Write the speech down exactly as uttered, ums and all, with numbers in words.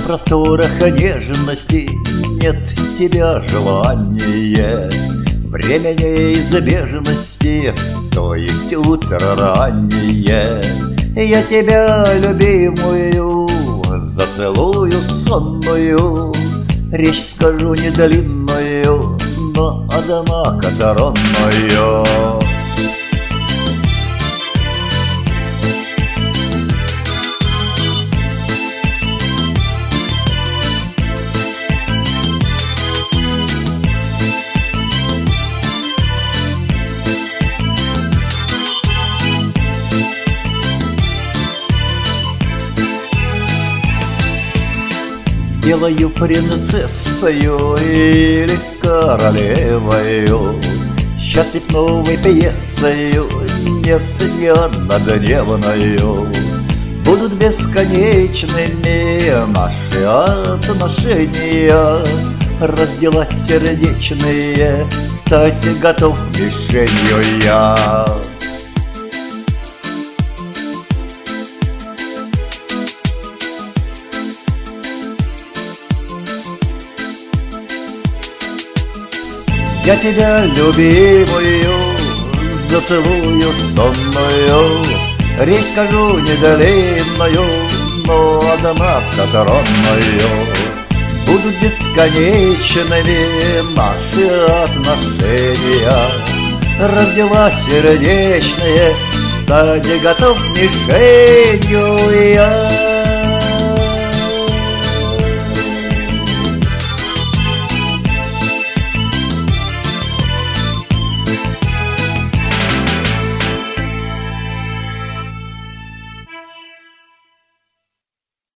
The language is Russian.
просторах нежности нет тебя желания, время неизбежности, то есть утро раннее. Я тебя, любимую, зацелую сонную, речь скажу не длинную, но однако коронную. Сделаю принцессою или королевою, счастлив новой пьесою, нет, не однодневною. Будут бесконечными наши отношения, раздела сердечные, стать готов мишенью я. Я тебя, любимую, зацелую сонную, речь скажу не длинную, но однако коронную. Будут бесконечными наши отношения, раздела сердечные, стать готов мишенью я.